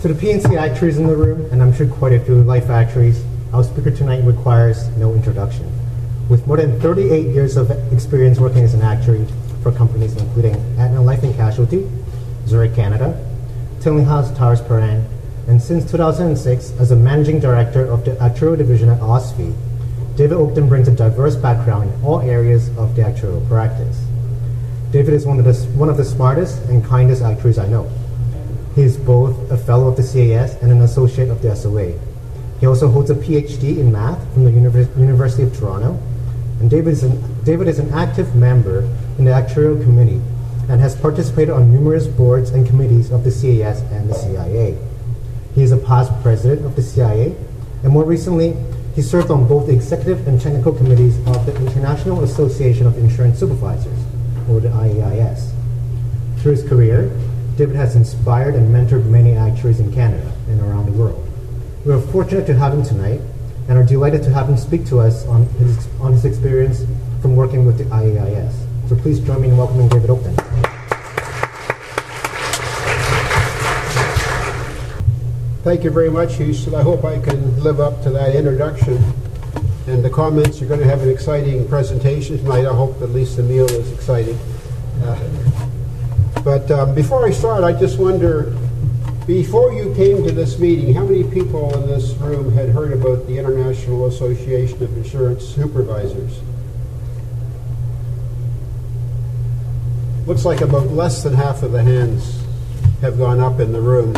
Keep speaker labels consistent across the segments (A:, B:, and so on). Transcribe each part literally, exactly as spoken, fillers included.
A: To the P and C actuaries in the room, and I'm sure quite a few life actuaries, our speaker tonight requires no introduction. With more than thirty-eight years of experience working as an actuary for companies including Aetna Life and Casualty, Zurich Canada, Tillinghast Towers Perrin, and since two thousand six as a managing director of the actuarial division at O S F I, David Oakton brings a diverse background in all areas of the actuarial practice. David is one of the, one of the smartest and kindest actuaries I know. He is both a fellow of the C A S and an associate of the S O A. He also holds a P H D in math from the Univers- University of Toronto. And David is, an, David is an active member in the actuarial committee and has participated on numerous boards and committees of the C A S and the C I A. He is a past president of the C I A, and more recently, he served on both the executive and technical committees of the International Association of Insurance Supervisors, or the I A I S. Through his career, David has inspired and mentored many actuaries in Canada and around the world. We are fortunate to have him tonight and are delighted to have him speak to us on his, on his experience from working with the I A I S. So please join me in welcoming David Oakton.
B: Thank you very much, Houston. I hope I can live up to that introduction and the comments. You're going to have an exciting presentation tonight. I hope at least the meal is exciting. Uh, But um, before I start, I just wonder, before you came to this meeting, how many people in this room had heard about the International Association of Insurance Supervisors? Looks like about less than half of the hands have gone up in the room.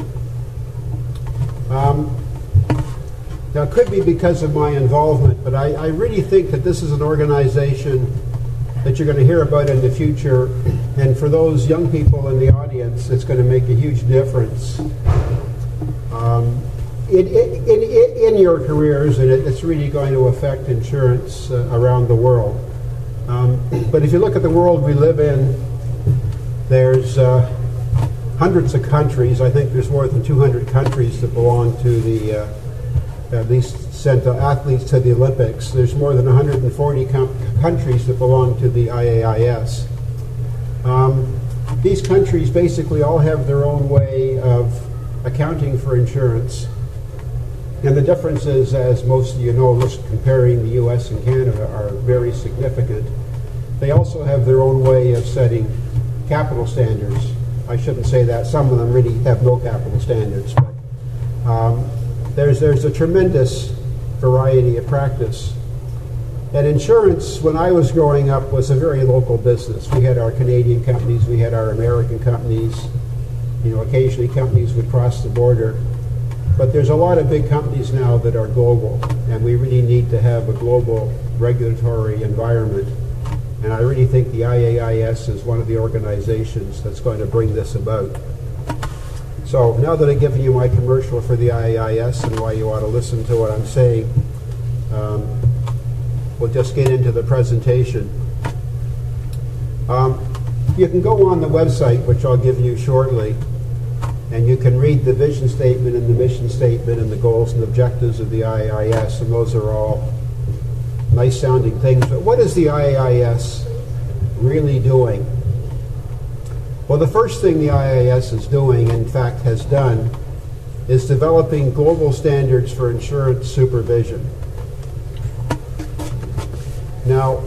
B: Um, now, it could be because of my involvement, but I, I really think that this is an organization that you're going to hear about in the future, and for those young people in the audience, it's going to make a huge difference um, in, in, in, in your careers, and it, it's really going to affect insurance uh, around the world. Um, but if you look at the world we live in, there's uh, hundreds of countries. I think there's more than two hundred countries that belong to the, uh, at least sent athletes to the Olympics. There's more than one hundred forty com- countries that belong to the I A I S. Um, these countries basically all have their own way of accounting for insurance. And the differences, as most of you know, just comparing the U S and Canada, are very significant. They also have their own way of setting capital standards. I shouldn't say that. Some of them really have no capital standards. But um, there's, there's a tremendous variety of practice. And insurance, when I was growing up, was a very local business. We had our Canadian companies, we had our American companies. You know, occasionally companies would cross the border. But there's a lot of big companies now that are global, and we really need to have a global regulatory environment. And I really think the I A I S is one of the organizations that's going to bring this about. So now that I've given you my commercial for the I A I S and why you ought to listen to what I'm saying, um, we'll just get into the presentation. Um, you can go on the website, which I'll give you shortly, and you can read the vision statement and the mission statement and the goals and objectives of the I A I S, and those are all nice sounding things. But what is the I A I S really doing? Well, the first thing the I A I S is doing, in fact has done, is developing global standards for insurance supervision. Now,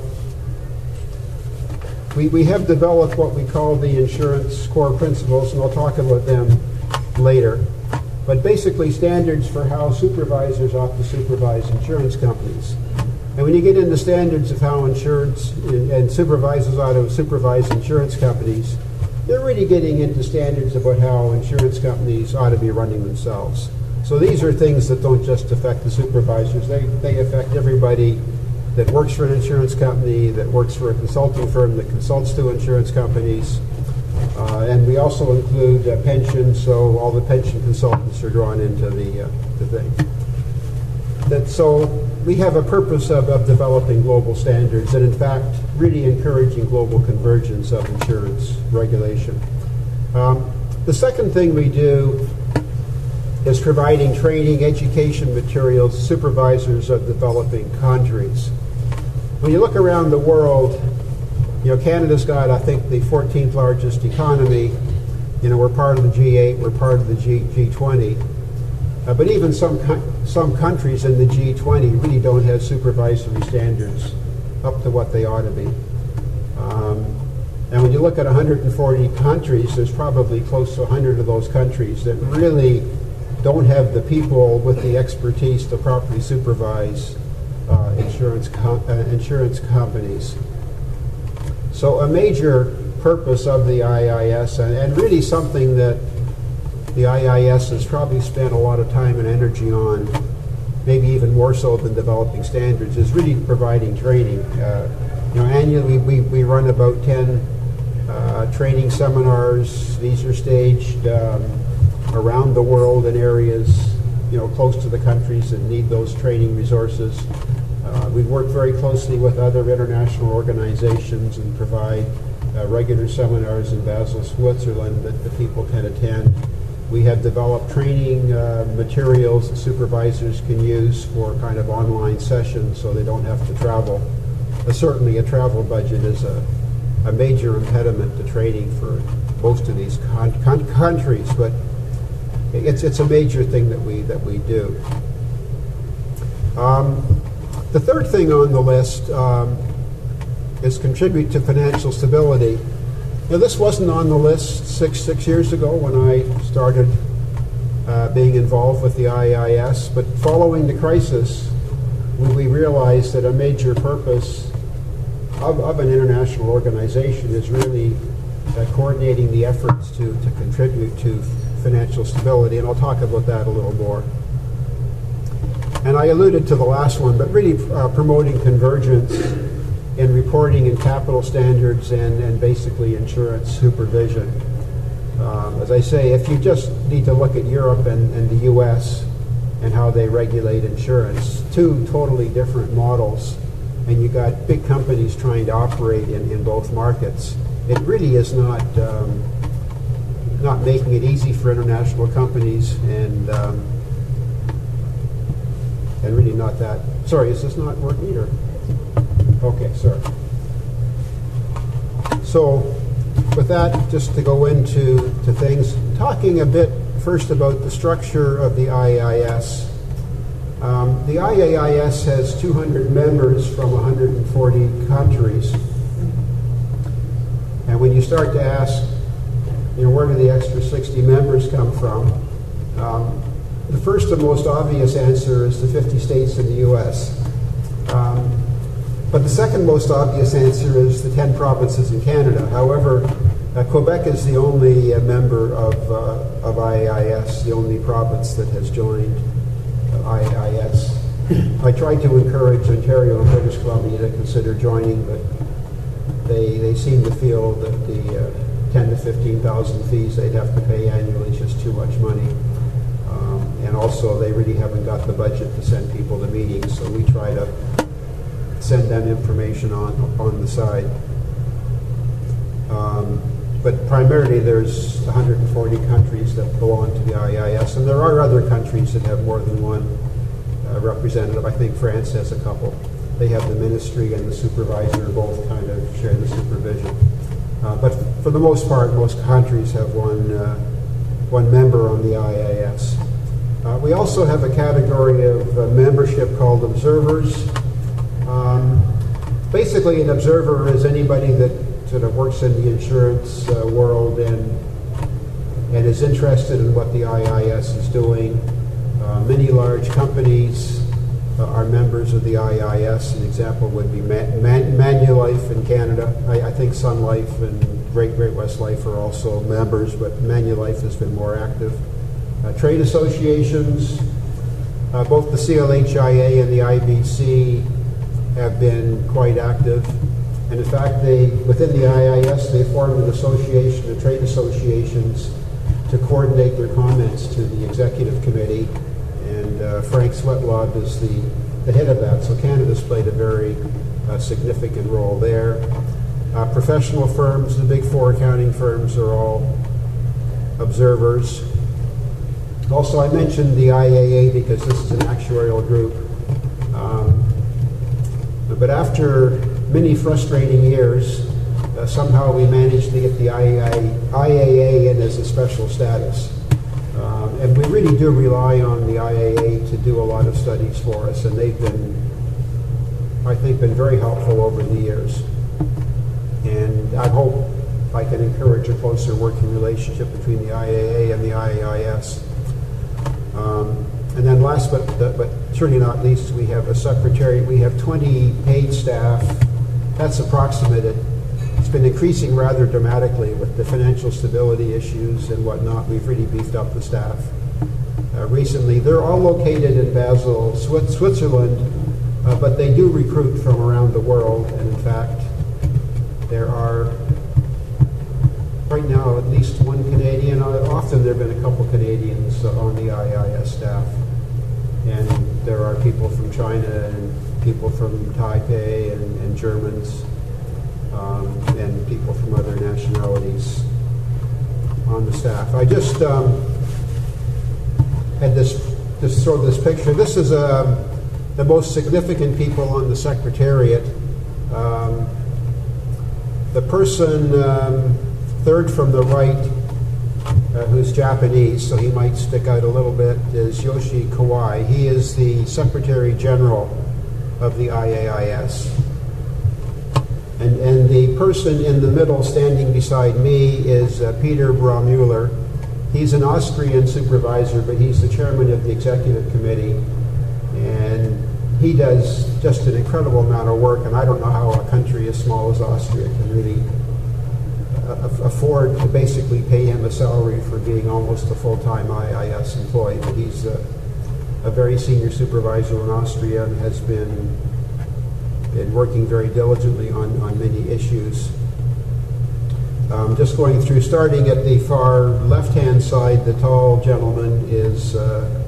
B: we, we have developed what we call the insurance core principles, and I'll talk about them later. But basically standards for how supervisors ought to supervise insurance companies. And when you get into standards of how insurance and, and supervisors ought to supervise insurance companies, they're really getting into standards about how insurance companies ought to be running themselves. So these are things that don't just affect the supervisors, they, they affect everybody that works for an insurance company, that works for a consulting firm that consults to insurance companies. Uh, and we also include uh, pensions, so all the pension consultants are drawn into the, uh, the thing. That, so we have a purpose of, of developing global standards and, in fact, really encouraging global convergence of insurance regulation. Um, the second thing we do is providing training, education materials to supervisors of developing countries. When you look around the world, you know, Canada's got, I think, the fourteenth largest economy. You know, we're part of the G eight, we're part of the G, G20. Uh, but even some, some countries in the G twenty really don't have supervisory standards up to what they ought to be. Um, and when you look at one hundred forty countries, there's probably close to one hundred of those countries that really don't have the people with the expertise to properly supervise uh, insurance, com uh, insurance companies. So a major purpose of the I I S, and, and really something that the I I S has probably spent a lot of time and energy on, maybe even more so than developing standards, is really providing training. Uh, you know, annually we, we run about ten uh, training seminars. These are staged um, around the world in areas, you know, close to the countries that need those training resources. Uh, we work very closely with other international organizations and provide uh, regular seminars in Basel, Switzerland that the people can attend. We have developed training uh, materials that supervisors can use for kind of online sessions so they don't have to travel. Uh, certainly a travel budget is a, a major impediment to training for most of these con con countries, but it's, it's a major thing that we, that we do. Um, the third thing on the list um, is contribute to financial stability. Now, this wasn't on the list six, six years ago when I started uh, being involved with the I I S, but following the crisis, we, we realized that a major purpose of, of an international organization is really uh, coordinating the efforts to, to contribute to financial stability, and I'll talk about that a little more. And I alluded to the last one, but really uh, promoting convergence in reporting and capital standards and, and basically insurance supervision. Um, as I say, if you just need to look at Europe and, and the U S and how they regulate insurance, two totally different models, and you got big companies trying to operate in, in both markets. It really is not, um, not making it easy for international companies, and, um, and really not that, sorry, is this not working or? Okay, sorry. So with that, just to go into to things, talking a bit first about the structure of the I I S. Um, the I A I S has two hundred members from one hundred forty countries. And when you start to ask, you know, where do the extra sixty members come from? Um, the first and most obvious answer is the fifty states in the U S. Um, But the second most obvious answer is the ten provinces in Canada. However, uh, Quebec is the only uh, member of, uh, of I A I S, the only province that has joined uh, I A I S. I tried to encourage Ontario and British Columbia to consider joining, but they, they seem to feel that the uh, ten to fifteen thousand fees they'd have to pay annually is just too much money. Um, and also, they really haven't got the budget to send people to meetings, so we try to send them information on on the side. Um, but primarily there's one hundred forty countries that belong to the I A I S, and there are other countries that have more than one uh, representative. I think France has a couple. They have the ministry and the supervisor both kind of share the supervision. Uh, but for the most part, most countries have one, uh, one member on the I A I S. Uh, we also have a category of uh, membership called observers. Um, basically, an observer is anybody that sort of works in the insurance uh, world and and is interested in what the I A I S is doing. Uh, many large companies uh, are members of the I A I S. An example would be Man Man Manulife in Canada. I, I think Sun Life and Great Great West Life are also members, but Manulife has been more active. Uh, trade associations, uh, both the C L H I A and the I B C have been quite active, and in fact, they within the I A I S they formed an association, the trade associations, to coordinate their comments to the executive committee, and uh, Frank Swetlog is the, the head of that. So Canada's played a very uh, significant role there. Uh, professional firms, the big four accounting firms, are all observers. Also, I mentioned the I A A because this is an actuarial group. Um, But after many frustrating years, uh, somehow we managed to get the I A A in as a special status. Um, and we really do rely on the I A A to do a lot of studies for us, and they've been, I think, been very helpful over the years. And I hope I can encourage a closer working relationship between the I A A and the I A I S. Um, and then last but, but certainly not least, we have a secretary. We have twenty paid staff. That's approximated. It's been increasing rather dramatically with the financial stability issues and whatnot. We've really beefed up the staff uh, recently. They're all located in Basel, Switzerland, uh, but they do recruit from around the world. And in fact, there are right now at least one Canadian. Often there have been a couple Canadians on the I A I S staff. And there are people from China and people from Taipei and, and Germans. Um, and people from other nationalities on the staff. I just um, had this, just throw this picture. This is uh, the most significant people on the Secretariat. Um, the person um, third from the right, uh, who's Japanese, so he might stick out a little bit, is Yoshi Kawai. He is the Secretary General of the I A I S. And, and the person in the middle standing beside me is uh, Peter Braumuller. He's an Austrian supervisor, but he's the chairman of the executive committee. And he does just an incredible amount of work, and I don't know how a country as small as Austria can really uh, afford to basically pay him a salary for being almost a full-time I A I S employee. But he's a, a very senior supervisor in Austria and has been been working very diligently on, on many issues. Um, just going through, starting at the far left-hand side, the tall gentleman is uh,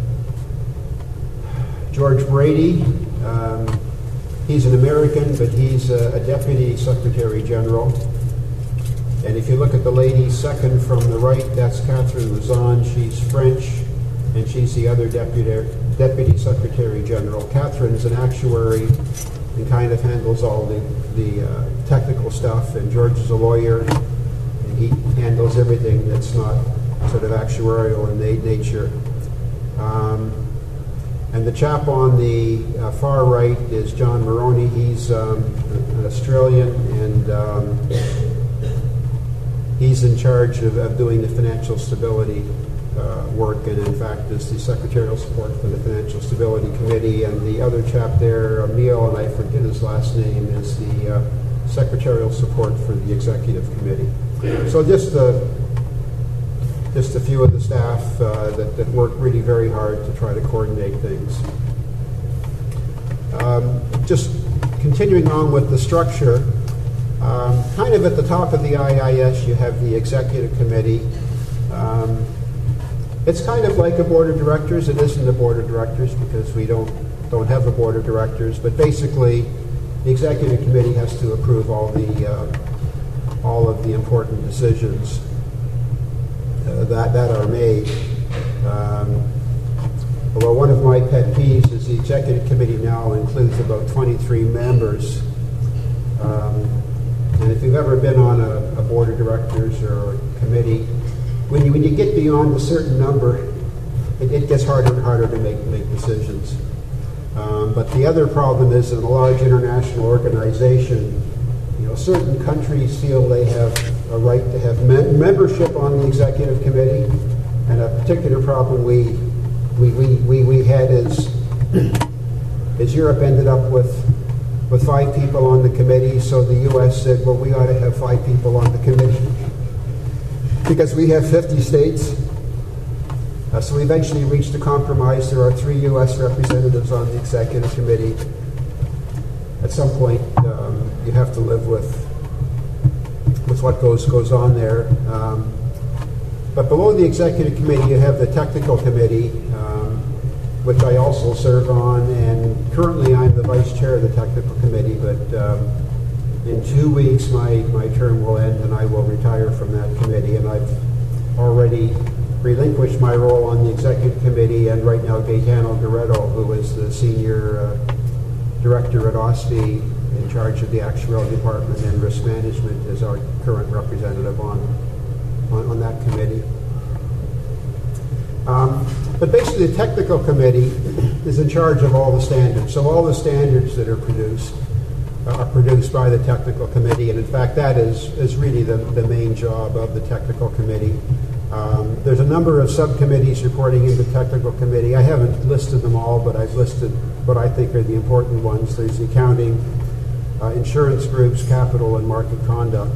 B: George Brady. Um, he's an American, but he's a, a Deputy Secretary General. And if you look at the lady second from the right, that's Catherine Luzon. She's French, and she's the other Deputy, Deputy Secretary General. Catherine's an actuary and kind of handles all the, the uh, technical stuff, and George is a lawyer, and he handles everything that's not sort of actuarial in na- nature. Um, and the chap on the uh, far right is John Maroney. He's um, an Australian, and um, he's in charge of, of doing the financial stability Uh, work, and in fact is the secretarial support for the Financial Stability Committee. And the other chap there, Emil, and I forget his last name, is the uh, secretarial support for the Executive Committee. So just uh, just a few of the staff uh, that, that work really very hard to try to coordinate things. Um, just continuing on with the structure, um, kind of at the top of the I A I S you have the Executive Committee. Um, It's kind of like a board of directors. It isn't a board of directors because we don't don't have a board of directors. But basically, the executive committee has to approve all the uh, all of the important decisions uh, that that are made. Um, although one of my pet peeves is the executive committee now includes about twenty-three members. Um, and if you've ever been on a, a board of directors or a committee, When you, when you get beyond a certain number, it, it gets harder and harder to make, make decisions. Um, but the other problem is in a large international organization, you know, certain countries feel they have a right to have me- membership on the executive committee. And a particular problem we we, we, we, we had is, is Europe ended up with, with five people on the committee, so the U S said, well, we ought to have five people on the committee, because we have fifty states. Uh, so we eventually reached a compromise. There are three U S representatives on the executive committee. At some point, um, you have to live with with what goes goes on there. Um, but below the executive committee, you have the technical committee, um, which I also serve on, and currently I'm the vice chair of the technical committee, but um, in two weeks, my, my term will end, and I will retire from that committee. And I've already relinquished my role on the executive committee, and right now Gaetano Guerrero, who is the senior uh, director at O S F I, in charge of the actuarial department, and risk management is our current representative on, on, on that committee. Um, but basically the technical committee is in charge of all the standards. So all the standards that are produced uh, are produced by the technical committee, and in fact that is, is really the, the main job of the technical committee. Um, there's a number of subcommittees reporting into the technical committee. I haven't listed them all, but I've listed what I think are the important ones. There's the accounting, uh, insurance groups, capital, and market conduct.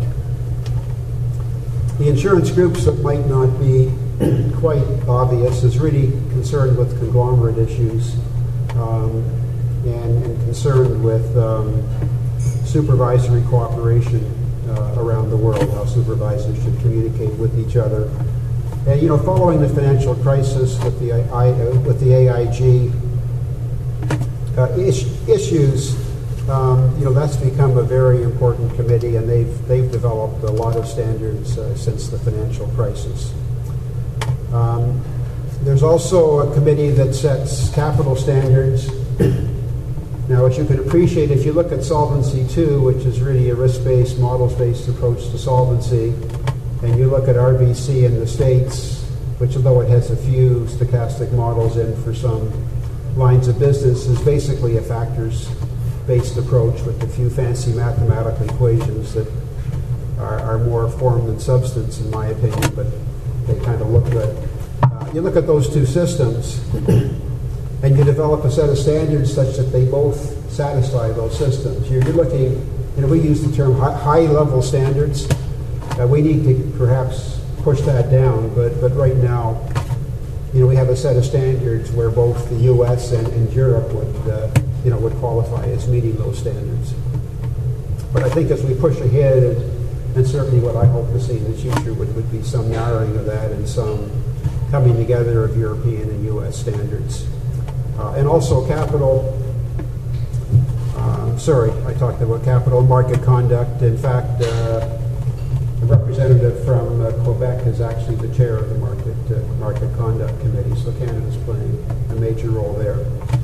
B: The insurance groups that might not be quite obvious is really concerned with conglomerate issues um, and, and concerned with um, supervisory cooperation uh, around the world, how supervisors should communicate with each other. And you know, following the financial crisis with the I, uh, with the A I G uh, is, issues, um, you know, that's become a very important committee, and they've they've developed a lot of standards uh, since the financial crisis. Um, there's also a committee that sets capital standards. Now, as you can appreciate, if you look at Solvency two, which is really a risk-based, models-based approach to solvency, and you look at R B C in the States, which although it has a few stochastic models in for some lines of business, is basically a factors-based approach with a few fancy mathematical equations that are, are more form than substance, in my opinion, but they kind of look good. Uh, you look at those two systems, and you develop a set of standards such that they both satisfy those systems. You're, you're looking, you know, we use the term high, high-level standards. Uh, we need to perhaps push that down, but, but right now, you know, we have a set of standards where both the U S and, and Europe would, uh, you know, would qualify as meeting those standards. But I think as we push ahead, and, and certainly what I hope to see in the future would, would be some narrowing of that and some coming together of European and U S standards. Uh, and also capital, um, sorry, I talked about capital market conduct. In fact, uh, the representative from uh, Quebec is actually the chair of the Market uh, Market Conduct Committee, so Canada's playing a major role there.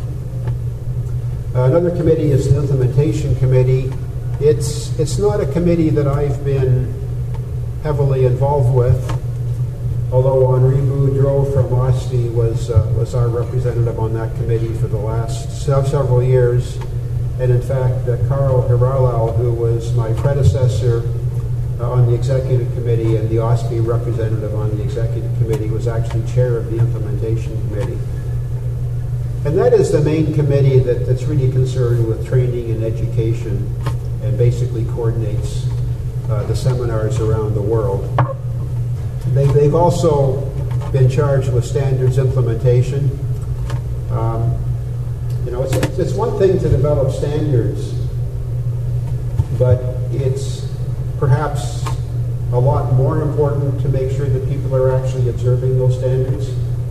B: Uh, another committee is the Implementation Committee. It's it's not a committee that I've been heavily involved with, although Henri Boudreau from OSFI was uh, was our representative on that committee for the last several years, and in fact, uh, Carl Hiralal, who was my predecessor Uh, on the executive committee and the OSFI representative on the executive committee, was actually chair of the implementation committee. And that is the main committee that, that's really concerned with training and education and basically coordinates uh, the seminars around the world. They, they've also been charged with standards implementation. Um, you know, it's, it's one thing to develop standards, but it's perhaps a lot more important to make sure that people are actually observing those standards.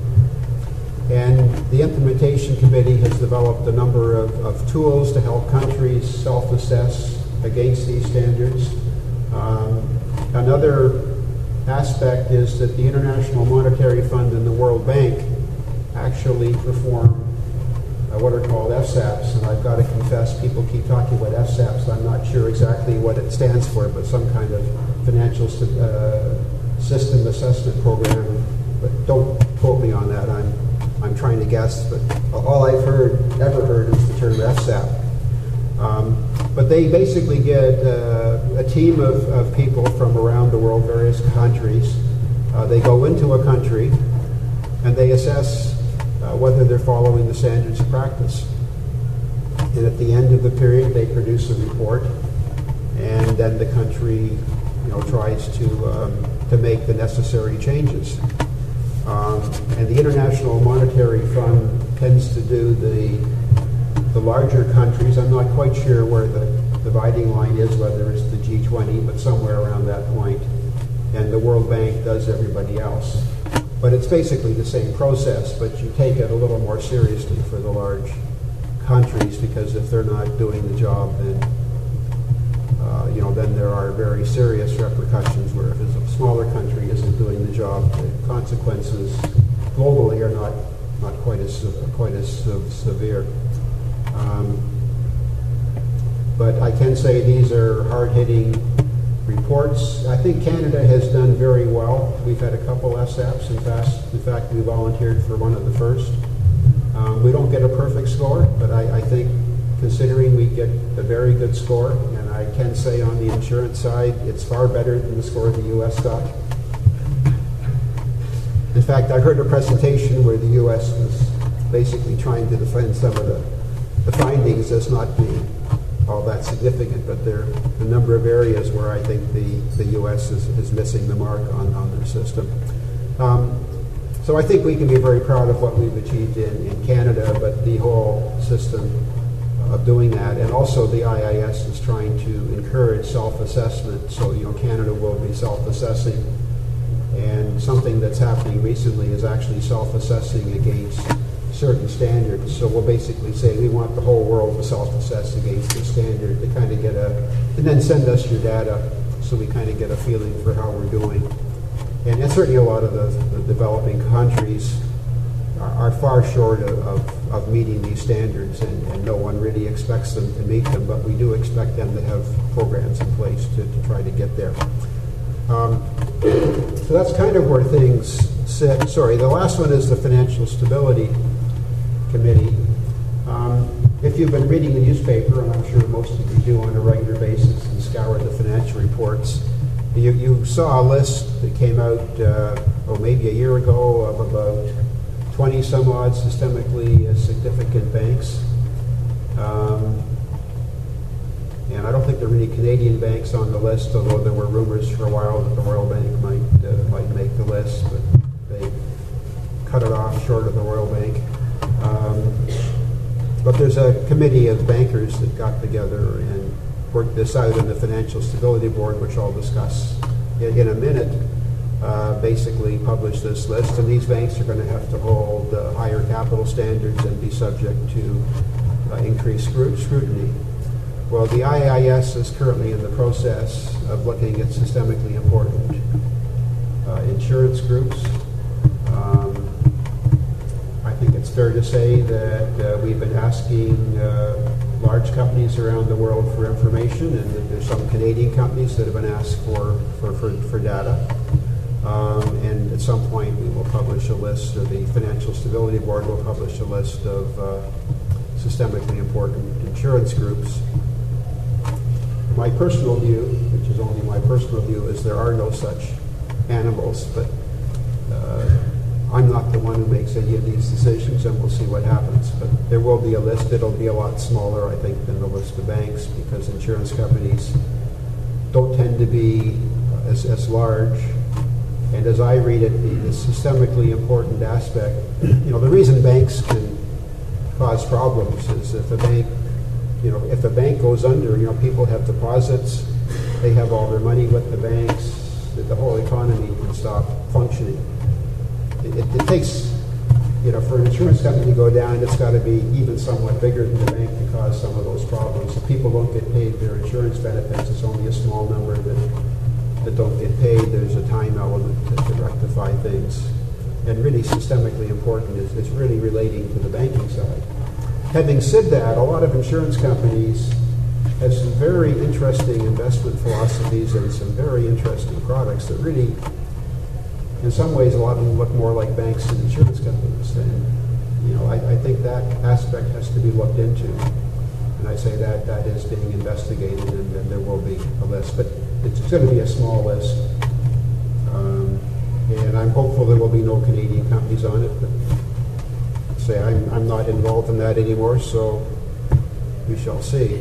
B: And the Implementation Committee has developed a number of, of tools to help countries self-assess against these standards. Um, another aspect is that the International Monetary Fund and the World Bank actually perform Uh, what are called F SAPs, and I've got to confess, people keep talking about F SAPs. I'm not sure exactly what it stands for, but some kind of financial uh, system assessment program. But don't quote me on that. I'm I'm trying to guess, but all I've heard, ever heard, is the term F SAP. Um, but they basically get uh, a team of, of people from around the world, various countries. Uh, they go into a country and they assess Uh, whether they're following the standards of practice. And at the end of the period, they produce a report, and then the country, you know, tries to um, to make the necessary changes. Um, and the International Monetary Fund tends to do the the larger countries. I'm not quite sure where the dividing line is, whether it's the G twenty, but somewhere around that point. And the World Bank does everybody else. But it's basically the same process, but you take it a little more seriously for the large countries, because if they're not doing the job, then uh, you know, then there are very serious repercussions. Where if a smaller country isn't doing the job, the consequences globally are not not quite as quite as severe. Um, But I can say these are hard-hitting reports. I think Canada has done very well. We've had a couple S A Ps. In fact, in fact we volunteered for one of the first. Um, we don't get a perfect score, but I, I think considering we get a very good score, and I can say on the insurance side, it's far better than the score the U S got. In fact, I heard a presentation where the U S was basically trying to defend some of the, the findings as not being all that significant, but there are a number of areas where I think the, the U S is, is missing the mark on, on their system. Um, so I think we can be very proud of what we've achieved in, in Canada, but the whole system of doing that, and also the I I S is trying to encourage self-assessment, so you know Canada will be self-assessing, and something that's happening recently is actually self-assessing against certain standards. So we'll basically say we want the whole world to self-assess against the standard to kind of get a, and then send us your data so we kind of get a feeling for how we're doing. And, and certainly a lot of the, the developing countries are, are far short of, of, of meeting these standards, and, and no one really expects them to meet them, but we do expect them to have programs in place to, to try to get there. Um, so that's kind of where things sit. Sorry, the last one is the Financial Stability Committee. Um, if you've been reading the newspaper, and I'm sure most of you do on a regular basis, and scoured the financial reports, you, you saw a list that came out, uh, oh, maybe a year ago, of about twenty some odd systemically significant banks. Um, and I don't think there are any Canadian banks on the list, although there were rumors for a while that the Royal Bank might uh, might make the list, but they cut it off short of the Royal Bank. Um, but there's a committee of bankers that got together and worked this out in the Financial Stability Board, which I'll discuss in, in a minute, uh, basically published this list. And these banks are going to have to hold uh, higher capital standards and be subject to uh, increased scrutiny. Well, the I I S is currently in the process of looking at systemically important uh, insurance groups. Um, I think it's fair to say that uh, we've been asking uh, large companies around the world for information, and that there's some Canadian companies that have been asked for, for, for, for data. Um, and at some point we will publish a list, or the Financial Stability Board will publish a list of uh, systemically important insurance groups. My personal view, which is only my personal view, is there are no such animals, but uh, I'm not the one who makes any of these decisions, and we'll see what happens. But there will be a list. It'll be a lot smaller, I think, than the list of banks, because insurance companies don't tend to be as, as large. And as I read it, the, the systemically important aspect, you know, the reason banks can cause problems is if a bank, you know, if a bank goes under, you know, people have deposits, they have all their money with the banks, the, the whole economy can stop functioning. It, it, it takes, you know, for an insurance company to go down, it's got to be even somewhat bigger than the bank to cause some of those problems. If people don't get paid their insurance benefits, it's only a small number that, that don't get paid. There's a time element to, to rectify things. And really systemically important is, is really relating to the banking side. Having said that, a lot of insurance companies have some very interesting investment philosophies and some very interesting products that really, in some ways, a lot of them look more like banks than insurance companies. And, you know, I, I think that aspect has to be looked into. And I say that that is being investigated, and, and there will be a list. But it's going to be a small list. Um, and I'm hopeful there will be no Canadian companies on it. But say I'm, I'm not involved in that anymore, so we shall see.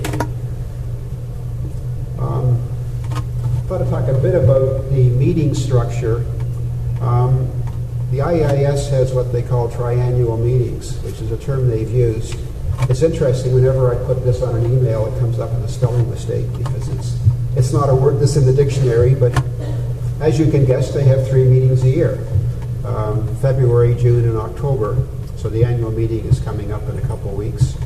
B: Um, I thought I'd talk a bit about the meeting structure. Um, the I I S has what they call triannual meetings, which is a term they've used. It's interesting, whenever I put this on an email, it comes up with a spelling mistake, because it's it's not a word that's in the dictionary, but as you can guess, they have three meetings a year, um, February, June, and October. So the annual meeting is coming up in a couple of weeks.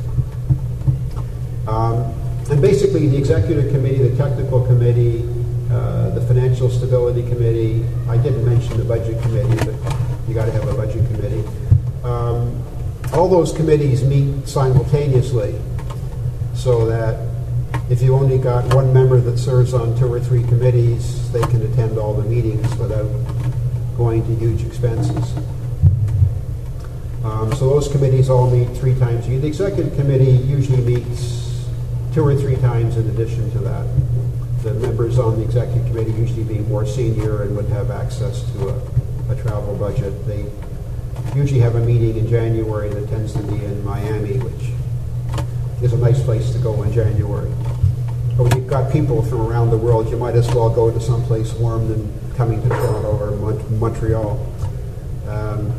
B: Um, and basically the executive committee, the technical committee, uh, the financial stability committee, I didn't mention the budget committee, but you got to have a budget committee. Um, all those committees meet simultaneously, so that if you only got one member that serves on two or three committees, they can attend all the meetings without going to huge expenses. Um, so those committees all meet three times a year. The executive committee usually meets two or three times in addition to that. The members on the executive committee usually being more senior and would have access to a, a travel budget. They usually have a meeting in January that tends to be in Miami, which is a nice place to go in January. But when you've got people from around the world, you might as well go to someplace warm than coming to Toronto or Mon- Montreal. Um,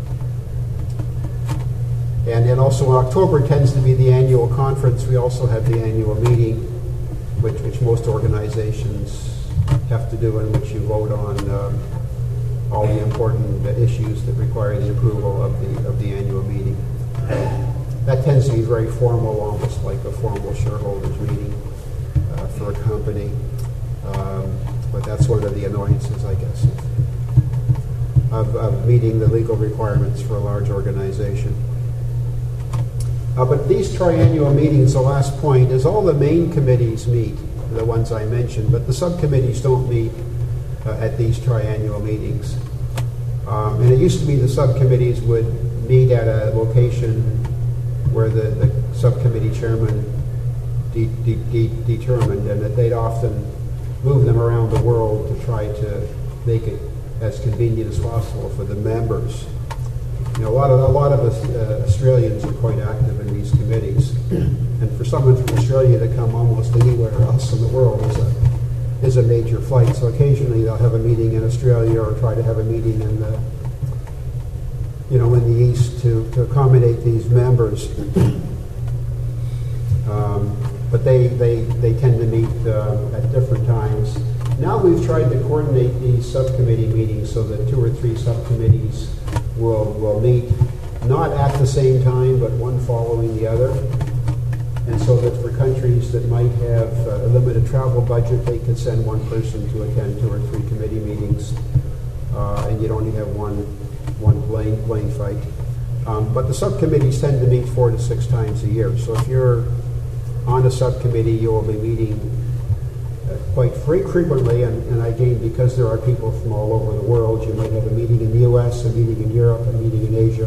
B: and then also in October tends to be the annual conference. We also have the annual meeting, which, which most organizations have to do, in which you vote on um, all the important uh, issues that require the approval of the of the annual meeting. That tends to be very formal, almost like a formal shareholders meeting uh, for a company. Um, but that's one of the annoyances, I guess, of, of meeting the legal requirements for a large organization. Uh, but these triannual meetings, the last point, is all the main committees meet, the ones I mentioned, but the subcommittees don't meet uh, at these triannual meetings. Um, and it used to be the subcommittees would meet at a location where the, the subcommittee chairman de de de determined, and that they'd often move them around the world to try to make it as convenient as possible for the members. You know, a lot of a lot of us uh, Australians are quite active in these committees, and for someone from Australia to come almost anywhere else in the world is a is a major flight. So occasionally they'll have a meeting in Australia or try to have a meeting in the you know in the East to to accommodate these members. Um, but they they they tend to meet uh, at different times. Now we've tried to coordinate these subcommittee meetings so that two or three subcommittees will will meet not at the same time, but one following the other. And so that for countries that might have a limited travel budget, they could send one person to attend two or three committee meetings, uh, and you'd only have one one plane plane fight. Um, but the subcommittees tend to meet four to six times a year. So if you're on a subcommittee, you will be meeting uh, quite frequently, and, and again, because there are people from all over the world, you might have a meeting in the U S, a meeting in Europe, a meeting in Asia,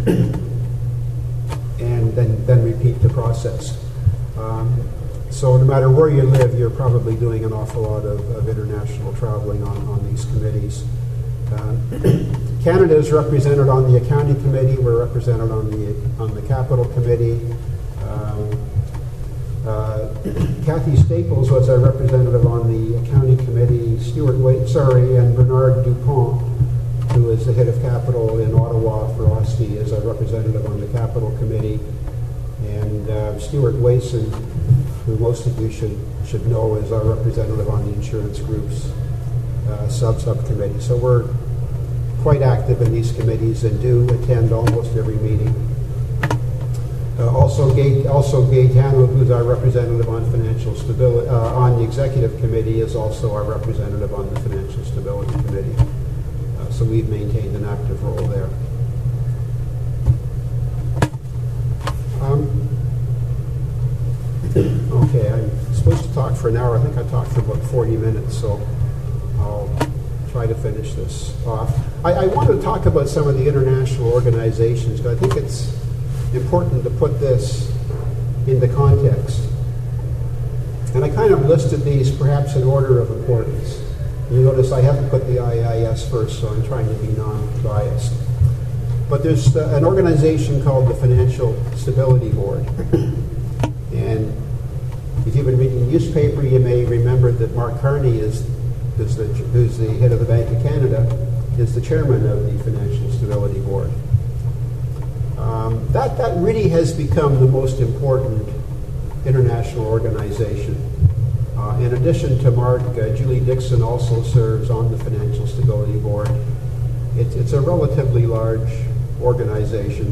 B: and then, then repeat the process. Um, so no matter where you live, you're probably doing an awful lot of, of international traveling on, on these committees. Um, Canada is represented on the accounting committee. We're represented on the on the capital committee. Um, uh, Kathy Staples was our representative on the accounting committee. Stuart Wait, sorry, and Bernard Dupont, who is the head of capital in Ottawa for O S F I, is our representative on the capital committee. And uh, Stuart Wason, who most of you should should know, is our representative on the insurance group's uh, sub subcommittee. So we're quite active in these committees and do attend almost every meeting. Uh, also, Gay, also Gaetano, who's our representative on financial stability, uh, on the executive committee, is also our representative on the financial stability committee. Uh, so we've maintained an active role there. Um, okay, I'm supposed to talk for an hour. I think I talked for about forty minutes, so I'll try to finish this off. I, I want to talk about some of the international organizations, because I think it's important to put this into context. And I kind of listed these perhaps in order of importance. You notice I haven't put the I I S first, so I'm trying to be non-biased. But there's uh, an organization called the Financial Stability Board. And if you've been reading the newspaper, you may remember that Mark Carney is, is the, who's the head of the Bank of Canada, is the chairman of the Financial Stability Board. Um, that, that really has become the most important international organization. Uh, in addition to Mark, uh, Julie Dixon also serves on the Financial Stability Board. It's, it's a relatively large organization.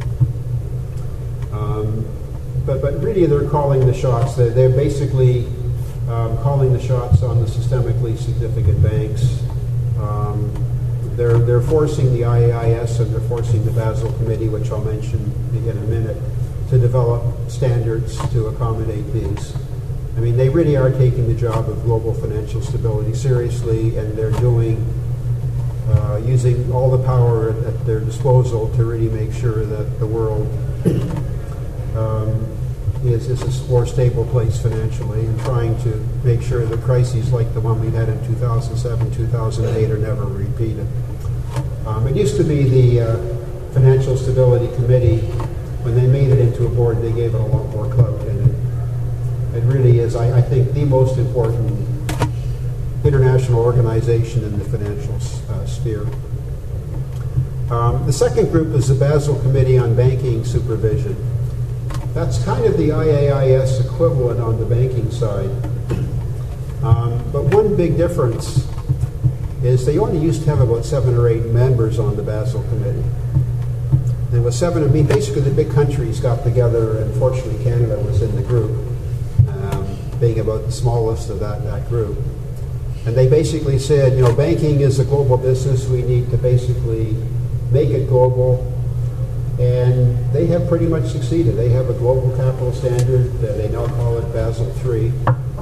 B: Um, but, but really they're calling the shots. They're, they're basically um, calling the shots on the systemically significant banks. Um, they're, they're forcing the I A I S and they're forcing the Basel Committee, which I'll mention in a minute, to develop standards to accommodate these. I mean, they really are taking the job of global financial stability seriously, and they're doing, uh, using all the power at, at their disposal to really make sure that the world um, is, is a more stable place financially, and trying to make sure that crises like the one we had in two thousand seven, two thousand eight are never repeated. Um, it used to be the uh, Financial Stability Committee. When they made it into a board, they gave it a lot more clout, and it, it really is, I, I think, the most important international organization in the financial uh, sphere. Um, the second group is the Basel Committee on Banking Supervision. That's kind of the I A I S equivalent on the banking side. Um, but one big difference is they only used to have about seven or eight members on the Basel Committee. There was seven, I mean, basically the big countries got together, and fortunately Canada was in the group, um, being about the smallest of that, that group. And they basically said, you know, banking is a global business, we need to basically make it global. And they have pretty much succeeded. They have a global capital standard, uh, they now call it Basel three.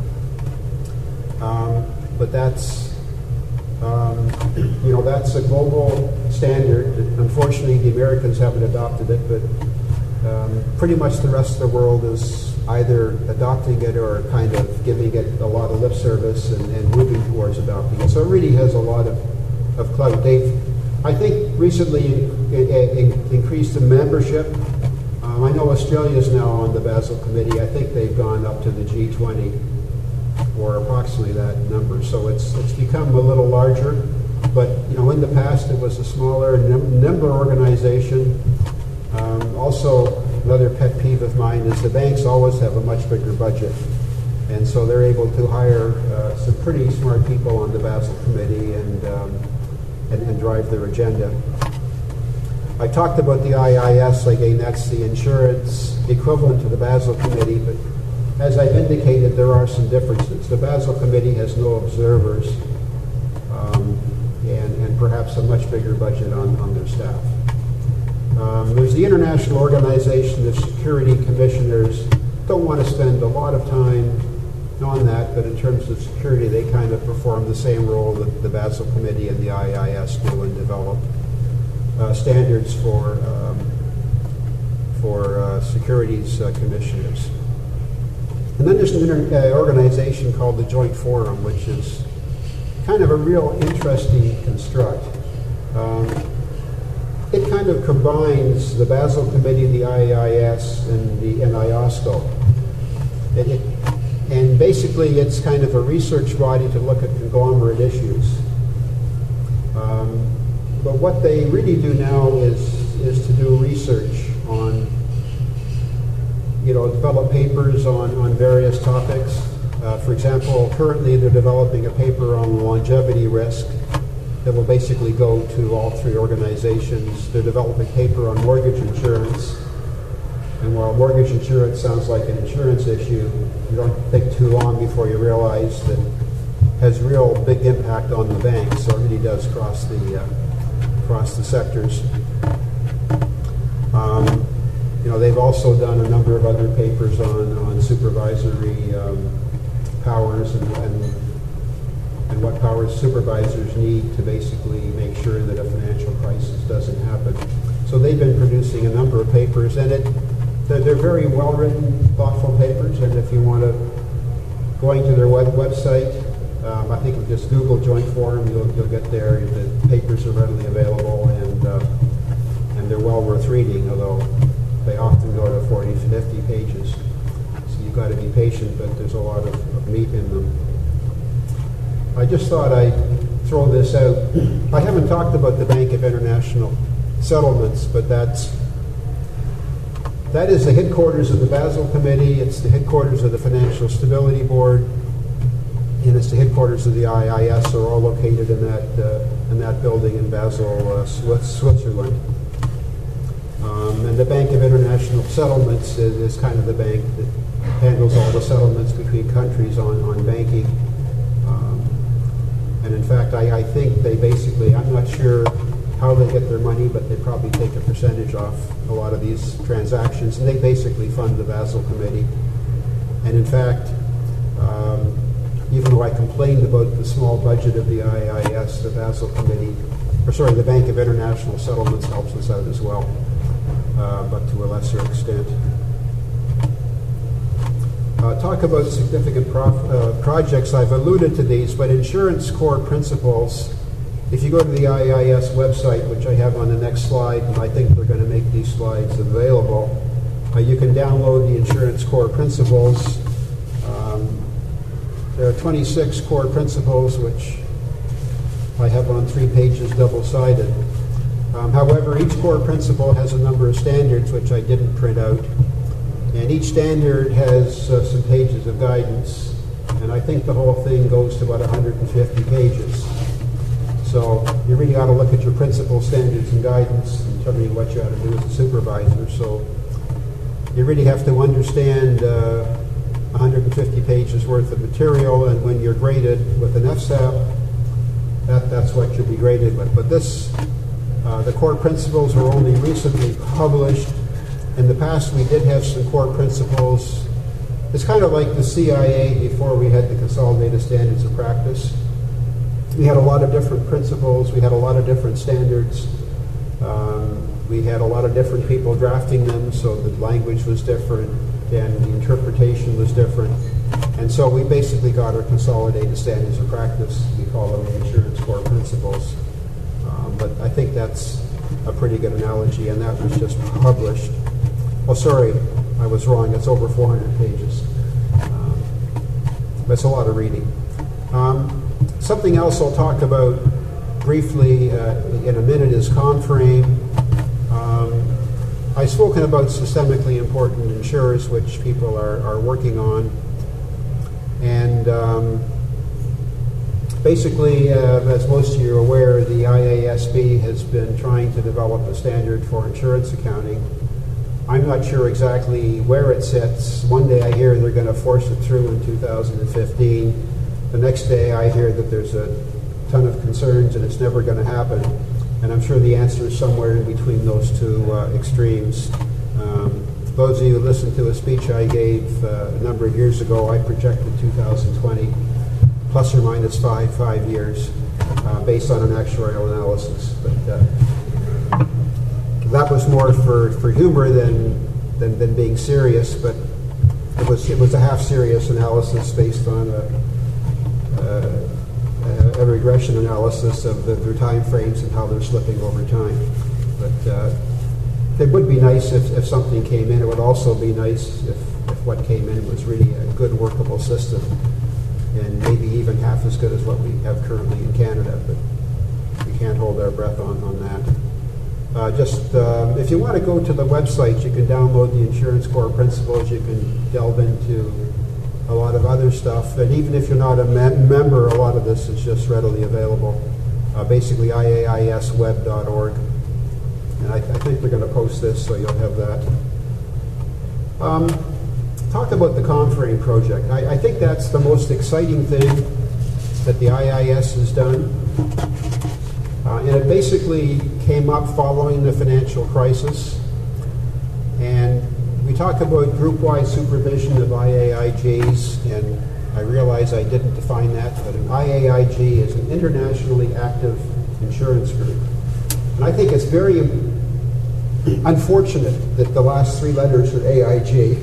B: Um, but that's, Um, you know, that's a global standard. Unfortunately, the Americans haven't adopted it, but um, pretty much the rest of the world is either adopting it or kind of giving it a lot of lip service and, and moving towards adopting it. So it really has a lot of, of clout. They've, I think, recently in, in, in increased the membership. Um, I know Australia is now on the Basel Committee. I think they've gone up to the G twenty. Or approximately that number. So it's it's become a little larger, but you know, in the past it was a smaller, num nimble organization. Um, also, another pet peeve of mine is the banks always have a much bigger budget, and so they're able to hire uh, some pretty smart people on the Basel Committee and, um, and and drive their agenda. I talked about the I I S. Again, that's the insurance equivalent to the Basel Committee, but as I've indicated, there are some differences. The Basel Committee has no observers, um, and, and perhaps a much bigger budget on, on their staff. Um, there's the International Organization of Security Commissioners. Don't want to spend a lot of time on that, but in terms of security, they kind of perform the same role that the Basel Committee and the I I S do, and develop uh, standards for, um, for uh, securities uh, commissioners. And then there's an uh, organization called the Joint Forum, which is kind of a real interesting construct. Um, it kind of combines the Basel Committee, the I I S, and the and I O S C O. It, it, and basically, it's kind of a research body to look at conglomerate issues. Um, but what they really do now is is to do research on, you know, develop papers on, on various topics. Uh, for example, currently they're developing a paper on longevity risk that will basically go to all three organizations. They're developing a paper on mortgage insurance. And while mortgage insurance sounds like an insurance issue, you don't think too long before you realize that it has real big impact on the banks. So it really does cross the, uh, cross the sectors. Um, You know, they've also done a number of other papers on, on supervisory um, powers and, and, and what powers supervisors need to basically make sure that a financial crisis doesn't happen. So they've been producing a number of papers, and it, they're, they're very well-written, thoughtful papers, and if you want to, going to their web, website, um, I think if you just Google Joint Forum, you'll, you'll get there. The papers are readily available, and, uh, and they're well worth reading, although they often go to forty, fifty pages. So you've got to be patient, but there's a lot of, of meat in them. I just thought I'd throw this out. I haven't talked about the Bank of International Settlements, but that's, that is the headquarters of the Basel Committee, it's the headquarters of the Financial Stability Board, and it's the headquarters of the I I S, are all located in that, uh, in that building in Basel, uh, Switzerland. Um, and the Bank of International Settlements is, is kind of the bank that handles all the settlements between countries on, on banking. Um, and in fact, I, I think they basically, I'm not sure how they get their money, but they probably take a percentage off a lot of these transactions, and they basically fund the Basel Committee. And in fact, Um, even though I complained about the small budget of the I I S, the Basel Committee, or sorry, the Bank of International Settlements helps us out as well, uh, but to a lesser extent. Uh, talk about significant prof, uh, projects. I've alluded to these, but insurance core principles, if you go to the I I S website, which I have on the next slide, and I think they're going to make these slides available, uh, you can download the insurance core principles. Um, there are twenty-six core principles, which I have on three pages double-sided. Um, however, each core principle has a number of standards, which I didn't print out. And each standard has uh, some pages of guidance, and I think the whole thing goes to about one hundred fifty pages. So you really ought to look at your principal standards and guidance and tell me what you ought to do as a supervisor. So you really have to understand uh, one hundred fifty pages worth of material, and when you're graded with an F S A P, that, that's what you'll be graded with. But this, uh, the core principles were only recently published. In the past, we did have some core principles. It's kind of like the C I A before we had the Consolidated Standards of Practice. We had a lot of different principles. We had a lot of different standards. Um, we had a lot of different people drafting them, so the language was different and the interpretation was different. And so we basically got our Consolidated Standards of Practice. We call them the insurance core principles. Um, but I think that's a pretty good analogy, and that was just published. Oh, sorry, I was wrong. It's over four hundred pages. Um, that's a lot of reading. Um, something else I'll talk about briefly uh, in a minute is ComFrame. Um, I've spoken about systemically important insurers, which people are, are working on. And um, basically, uh, as most of you are aware, the I A S B has been trying to develop a standard for insurance accounting. I'm not sure exactly where it sits. One day I hear they're going to force it through in two thousand fifteen. The next day I hear that there's a ton of concerns and it's never going to happen. And I'm sure the answer is somewhere in between those two uh, extremes. Um, those of you who listened to a speech I gave uh, a number of years ago, I projected two thousand twenty, plus or minus five, five years, uh, based on an actuarial analysis. But uh, that was more for, for humor than, than than being serious, but it was it was a half serious analysis based on a, a, a regression analysis of the, their time frames and how they're slipping over time. But uh, it would be nice if, if something came in. It would also be nice if, if what came in was really a good workable system, and maybe even half as good as what we have currently in Canada. But we can't hold our breath on on that. Uh, just, um, if you want to go to the website, you can download the Insurance Core Principles. You can delve into a lot of other stuff. And even if you're not a mem member, a lot of this is just readily available. Uh, basically, I A I S web dot org. And I, I think they're going to post this, so you'll have that. Um, talk about the ComFrame project. I, I think that's the most exciting thing that the I I S has done. Uh, and it basically came up following the financial crisis. And we talk about group-wide supervision of I A I Gs, and I realize I didn't define that, but an I A I G is an internationally active insurance group. And I think it's very unfortunate that the last three letters are A I G.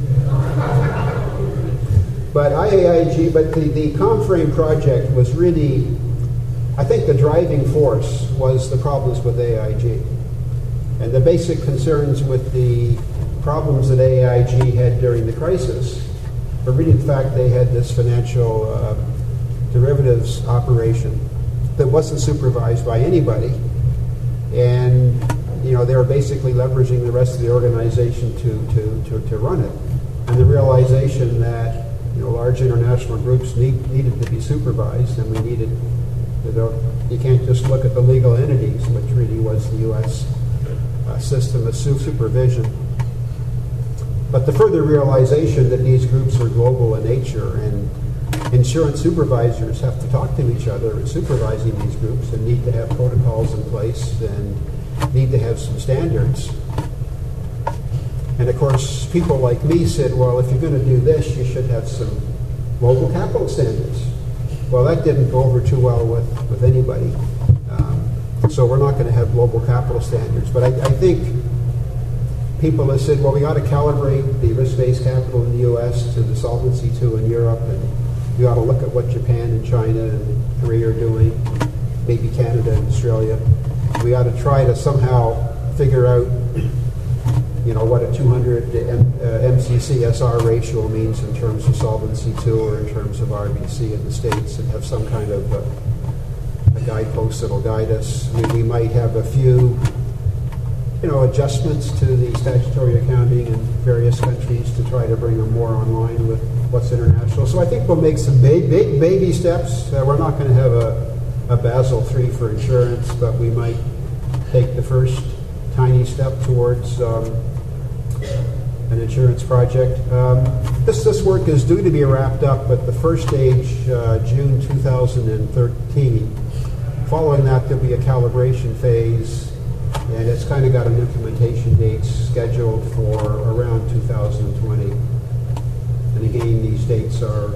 B: But I A I G, but the, the ComFrame project was really, I think the driving force was the problems with A I G. And the basic concerns with the problems that A I G had during the crisis were really the fact they had this financial uh, derivatives operation that wasn't supervised by anybody. And you know, they were basically leveraging the rest of the organization to, to, to, to run it. And the realization that you know, large international groups need, needed to be supervised, and we needed, you know, you can't just look at the legal entities, which really was the U S uh, system of supervision. But the further realization that these groups are global in nature, and insurance supervisors have to talk to each other in supervising these groups, and need to have protocols in place and need to have some standards. And of course, people like me said, well, if you're going to do this, you should have some global capital standards. Well, that didn't go over too well with, with anybody. Um, so we're not going to have global capital standards. But I, I think people have said, well, we ought to calibrate the risk-based capital in the U S to the Solvency two in Europe, and we ought to look at what Japan and China and Korea are doing, maybe Canada and Australia. We ought to try to somehow figure out, you know, what a two hundred M, uh, M C C S R ratio means in terms of Solvency two or in terms of R B C in the States, and have some kind of uh, a guidepost that'll guide us. I mean, we might have a few, you know, adjustments to the statutory accounting in various countries to try to bring them more online with what's international. So I think we'll make some big, big baby steps. Uh, we're not going to have a, a Basel three for insurance, but we might take the first tiny step towards um, an insurance project. Um, this, this work is due to be wrapped up at the first stage, uh, June two thousand thirteen. Following that, there'll be a calibration phase, and it's kind of got an implementation date scheduled for around two thousand twenty. And again, these dates are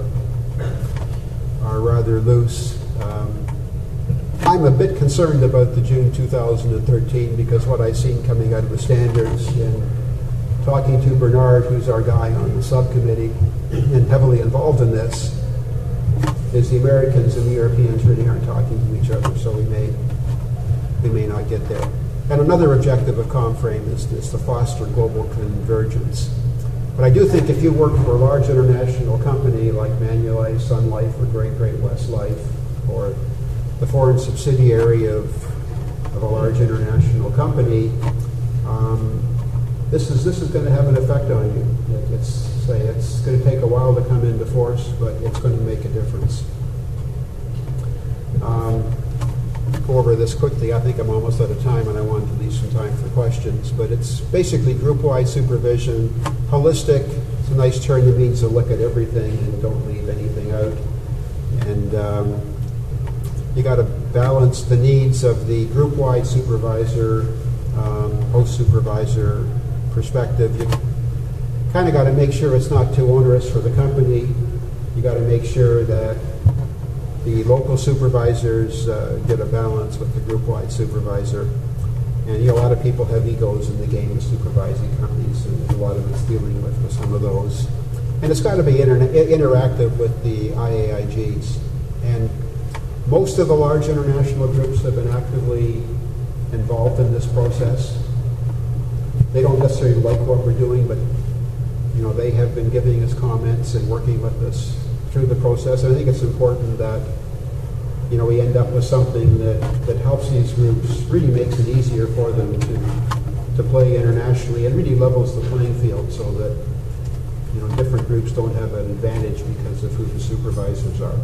B: are rather loose. Um, I'm a bit concerned about the June two thousand thirteen because what I've seen coming out of the standards and talking to Bernard, who's our guy on the subcommittee and heavily involved in this, is the Americans and the Europeans really aren't talking to each other, so we may we may not get there. And another objective of ComFrame is, is to foster global convergence. But I do think if you work for a large international company like Manulife, Sun Life, or Great Great West Life, or the foreign subsidiary of, of a large international company, um, this is this is going to have an effect on you. It, it's say it's going to take a while to come into force, but it's going to make a difference. Um, go over this quickly. I think I'm almost out of time, and I wanted to leave some time for questions. But it's basically group-wide supervision, holistic. It's a nice term that means to look at everything and don't leave anything out. And um, you got to balance the needs of the group-wide supervisor, um, host supervisor perspective. You kind of got to make sure it's not too onerous for the company. You got to make sure that the local supervisors uh, get a balance with the group-wide supervisor. And you know, a lot of people have egos in the game of supervising companies, and a lot of it's dealing with, with some of those. And it's got to be interna- interactive with the I A I Gs. And most of the large international groups have been actively involved in this process. They don't necessarily like what we're doing, but you know, they have been giving us comments and working with us through the process. And I think it's important that you know we end up with something that, that helps these groups, really makes it easier for them to to play internationally, and really levels the playing field so that you know different groups don't have an advantage because of who the supervisors are.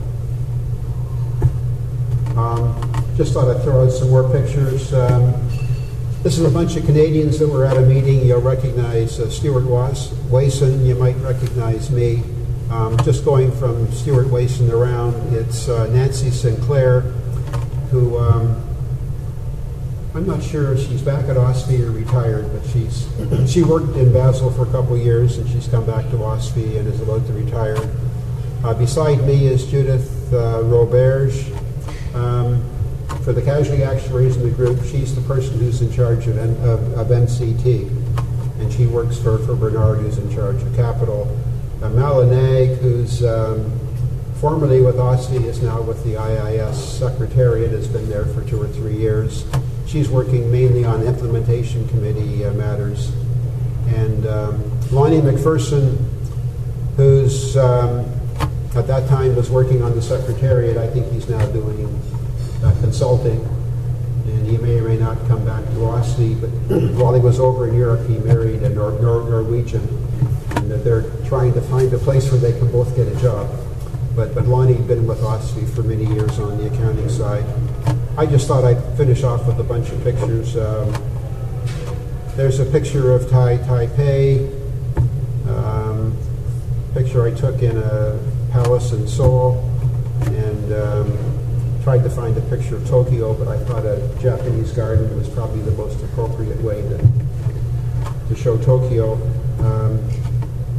B: Um, just thought I'd throw out some more pictures. Um, this is a bunch of Canadians that were at a meeting. You'll recognize uh, Stuart Wason. You might recognize me. Um, just going from Stuart Wason around, it's uh, Nancy Sinclair, who um, I'm not sure if she's back at OSFI or retired, but she's she worked in Basel for a couple of years, and she's come back to OSFI and is about to retire. Uh, beside me is Judith uh, Roberge. Um, for the casualty actuaries in the group, she's the person who's in charge of, of, of M C T, and she works for, for Bernard, who's in charge of capital. Uh, Malinag, who's um, formerly with OSFI, is now with the I I S Secretariat, has been there for two or three years. She's working mainly on implementation committee uh, matters. And um, Lonnie McPherson, who's um, at that time was working on the Secretariat. I think he's now doing uh, consulting, and he may or may not come back to OSFI, but while he was over in Europe, he married a Nor Nor Norwegian, and that they're trying to find a place where they can both get a job. But, but Lonnie had been with OSFI for many years on the accounting side. I just thought I'd finish off with a bunch of pictures. Um, there's a picture of Tai Taipei, um, picture I took in a palace in Seoul, and um, tried to find a picture of Tokyo, but I thought a Japanese garden was probably the most appropriate way to, to show Tokyo. Um,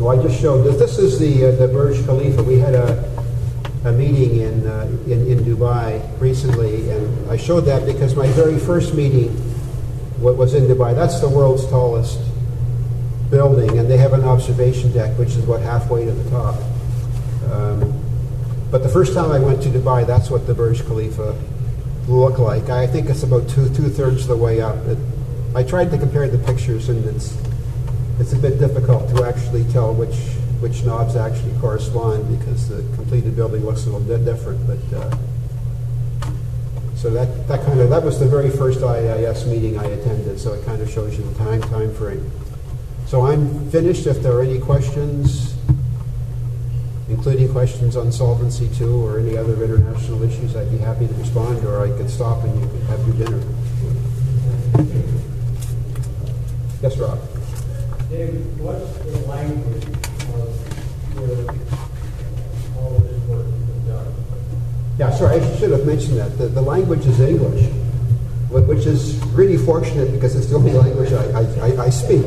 B: Oh, I just showed this. This is the uh, the Burj Khalifa. We had a a meeting in, uh, in in Dubai recently, and I showed that because my very first meeting what was in Dubai. That's the world's tallest building, and they have an observation deck, which is about halfway to the top. Um, but the first time I went to Dubai, that's what the Burj Khalifa looked like. I think it's about two two thirds of the way up. It, I tried to compare the pictures, and it's it's a bit difficult to actually tell which which knobs actually correspond because the completed building looks a little bit different. But uh, so that that kind of that was the very first I I S meeting I attended. So it kind of shows you the time time frame. So I'm finished. If there are any questions, including questions on Solvency two or any other international issues, I'd be happy to respond, or I could stop and you could have your dinner. Yes, Rob.
C: Dave, what's the language of where all of this work has been done?
B: Yeah, sorry, I should have mentioned that. The, the language is English, which is really fortunate because it's the only language I, I, I speak.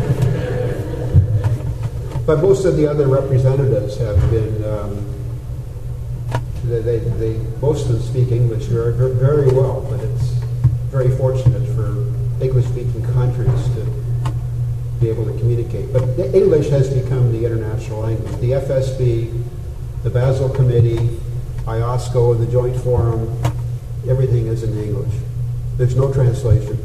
B: But most of the other representatives have been, um, they, they, they, most of them speak English very, very well, but it's very fortunate for English-speaking countries to be able to communicate. But the English has become the international language. The F S B, the Basel Committee, I O S C O, the Joint Forum, everything is in English. There's no translation.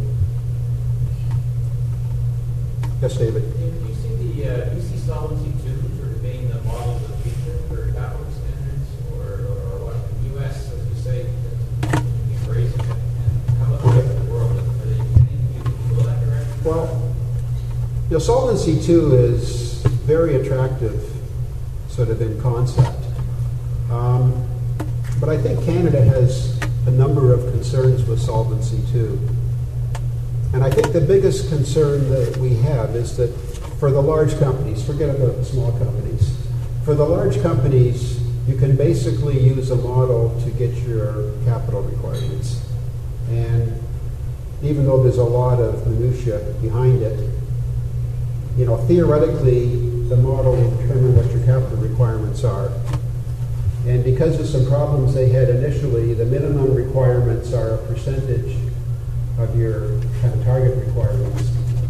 B: Yes, David?
D: Do you see the, uh, do you see Solvency two sort of being the model of the future for capital standards, or, or what the U S, as you say, is embracing it, and how about the rest of the world? Are they intending to go that direction?
B: Well, you know, Solvency two is very attractive, sort of in concept. Um, but I think Canada has a number of concerns with Solvency two. And I think the biggest concern that we have is that for the large companies, forget about the small companies, for the large companies, you can basically use a model to get your capital requirements. And even though there's a lot of minutia behind it, you know, theoretically, the model will determine what your capital requirements are. And because of some problems they had initially, the minimum requirements are a percentage of your kind of target requirements.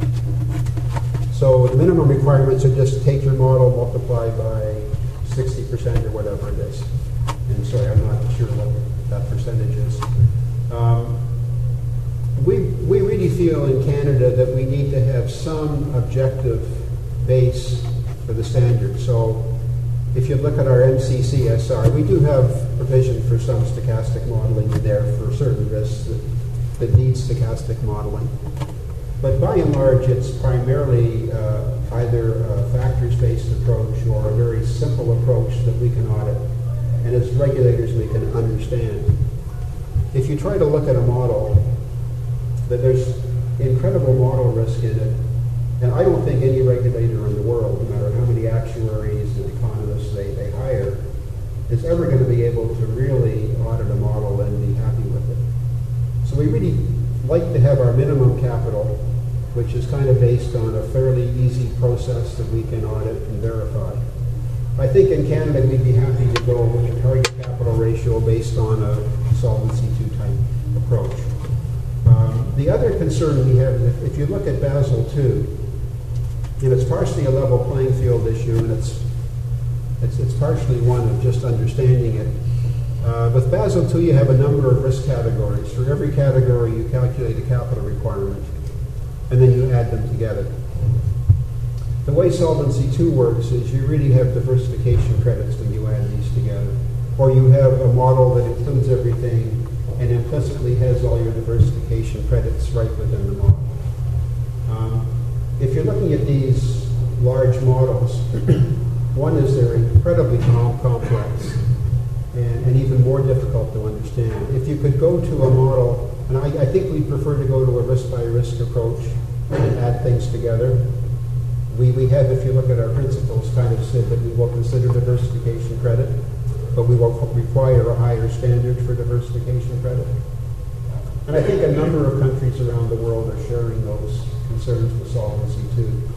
B: So the minimum requirements are just take your model, multiply by sixty percent or whatever it is. And sorry, I'm not sure what that percentage is. Um, we, we really feel in Canada that we need to have some objective base for the standard. So if you look at our M C C S R, we do have provision for some stochastic modeling in there for certain risks that that needs stochastic modeling. But by and large, it's primarily uh, either a factors-based approach or a very simple approach that we can audit. And as regulators, we can understand. If you try to look at a model, that there's incredible model risk in it. And I don't think any regulator in the world, no matter how many actuaries and economists they, they hire, is ever going to be able to really audit a model and be happy with it. So we really like to have our minimum capital, which is kind of based on a fairly easy process that we can audit and verify. I think in Canada we'd be happy to go with a target capital ratio based on a Solvency two type approach. Um, the other concern we have is if, if you look at Basel two, you know, it's partially a level playing field issue, and it's, it's, it's partially one of just understanding it. Uh, with Basel two, you have a number of risk categories. For every category, you calculate a capital requirement, and then you add them together. The way Solvency two works is you really have diversification credits when you add these together. Or you have a model that includes everything and implicitly has all your diversification credits right within the model. Um, if you're looking at these large models, one is they're incredibly com complex. And, and even more difficult to understand. If you could go to a model, and I, I think we prefer to go to a risk-by-risk approach and add things together. We, we have, if you look at our principles, kind of said that we will consider diversification credit, but we will require a higher standard for diversification credit. And I think a number of countries around the world are sharing those concerns with Solvency two.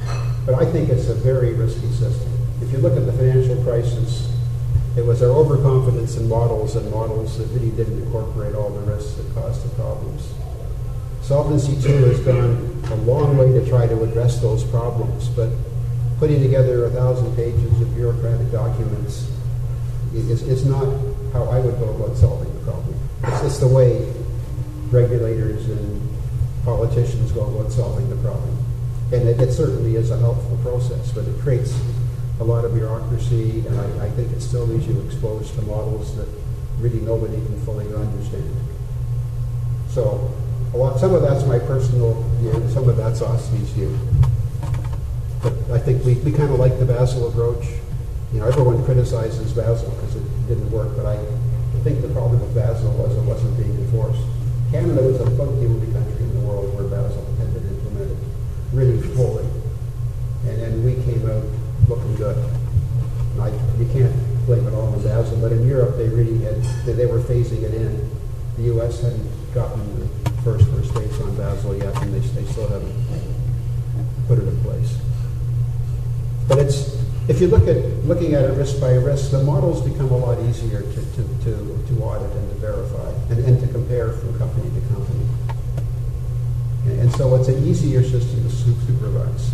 B: But I think it's a very risky system. If you look at the financial crisis, it was our overconfidence in models and models that really didn't incorporate all the risks that caused the problems. Solvency two has gone a long way to try to address those problems, but putting together a thousand pages of bureaucratic documents is, is not how I would go about solving the problem. It's, it's the way regulators and politicians go about solving the problem. And it, it certainly is a helpful process, but it creates a lot of bureaucracy, and I, I think it still leaves you exposed to models that really nobody can fully understand. So, a lot, some of that's my personal view, some of that's O S F I's view. But I think we, we kind of like the Basel approach. You know, everyone criticizes Basel because it didn't work, but I think the problem with Basel was it wasn't being enforced. Canada was about the only country in the world where Basel had been implemented really fully. And then we came out looking good. And I, you can't blame it all on Basel, but in Europe they really had, they, they were phasing it in. The U S hadn't gotten the first first base on Basel yet, and they, they still haven't put it in place. But it's, if you look at looking at it risk by risk, the models become a lot easier to, to, to, to audit and to verify and, and to compare from company to company. And, and so it's an easier system to su- supervise.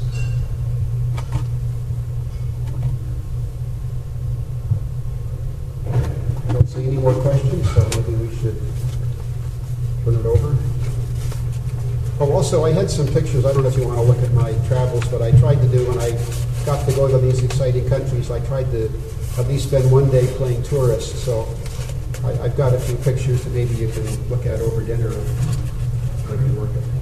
B: I don't see any more questions, so maybe we should turn it over. Oh, also, I had some pictures. I don't know if you want to look at my travels, but I tried to do when I got to go to these exciting countries, I tried to at least spend one day playing tourist. So I, I've got a few pictures that maybe you can look at over dinner if I can work it.